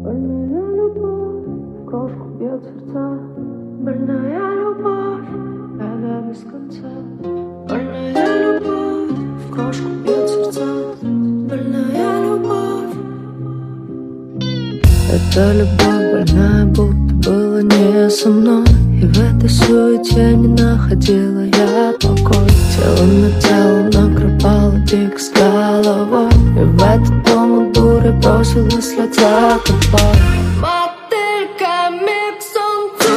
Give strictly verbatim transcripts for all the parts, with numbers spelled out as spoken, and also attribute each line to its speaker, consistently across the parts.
Speaker 1: Больная любовь, в крошку бьет сердца. Больная любовь, когда без конца. Больная любовь, в крошку бьет сердца. Больная любовь. Эта любовь больная, будто было не со мной. И в этой суете не находила я покой. Тело на тело накрывало дико с головой. И в этот дом у дуры бросилась с лица тобой. Мотыльками к солнцу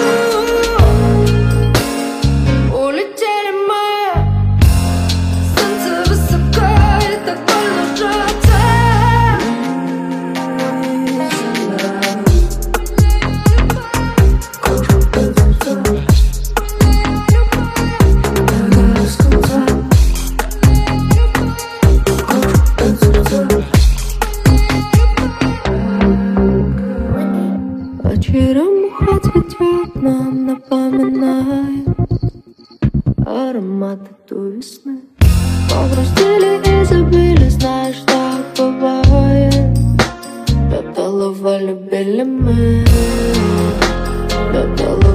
Speaker 1: улетели мы. Солнце высоко и так больно жжется. Вечером уход цветет, нам напоминает ароматы той весны. Погрустили и забили, знаешь, так бывает. До талого любили мы, до талого.